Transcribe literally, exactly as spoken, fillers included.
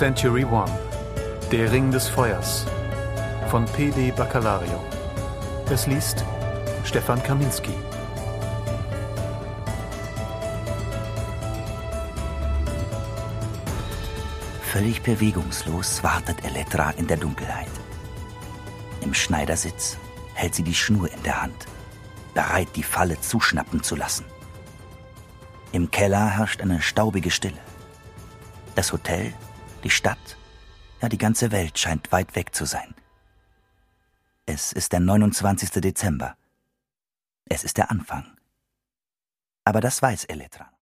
Century One. Der Ring des Feuers von P D Bacalario. Es liest Stefan Kaminski. Völlig bewegungslos wartet Elettra in der Dunkelheit. Im Schneidersitz hält sie die Schnur in der Hand, bereit, die Falle zuschnappen zu lassen. Im Keller herrscht eine staubige Stille. Das Hotel, die Stadt, ja, die ganze Welt scheint weit weg zu sein. Es ist der neunundzwanzigste Dezember. Es ist der Anfang. Aber das weiß Elettra.